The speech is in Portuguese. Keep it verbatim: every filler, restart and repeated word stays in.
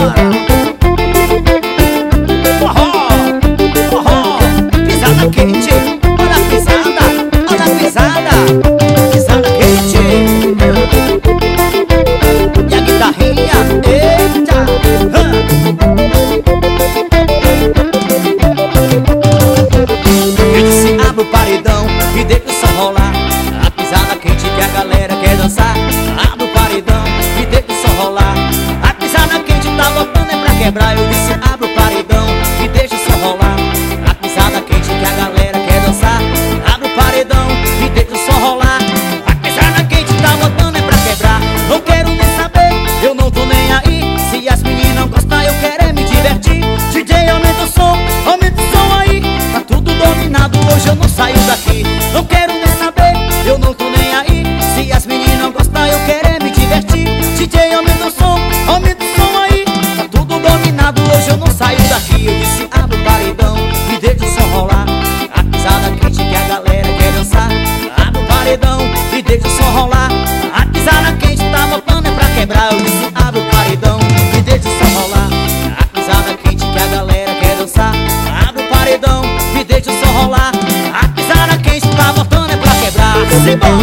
Forró, forró, pisada quente. Olha a pisada, olha a pisada. Pisada quente. E a guitarrinha, eita. Eu disse abre o paredão e deixa o som rolar. A pisada quente que a galera quer dançar. Abre o paredão e deixa o som rolar. A pisada quente tá botando é pra quebrar. Eu disse abre o paredão e deixa o som rolar. A pisada quente que a galera quer dançar. Abre o paredão e deixa o som rolar. A pisada quente tá botando é pra quebrar. Não quero nem saber, eu não tô nem aí. Se as meninas gostam eu quero é me divertir. D J aumenta o som, aumenta o som aí. Tá tudo dominado, hoje eu não saio daqui. Não quero nem saber, eu não tô nem aí. Se as meninas gostam eu quero é me divertir. D J aumenta o som, aumenta o som aí. Tá tudo dominado, hoje eu não saio daqui. Eu disse abre o paredão e deixa o som rolar. A pisada quente que a galera quer dançar. Abre o paredão e deixa o som rolar. A pisada quente tá botando é pra quebrar. Eu disse abre o paredão e deixa o som rolar. A pisada quente que a galera quer dançar. Abre o paredão e deixa o som rolar. A pisada quente tá botando é pra quebrar. Simbora!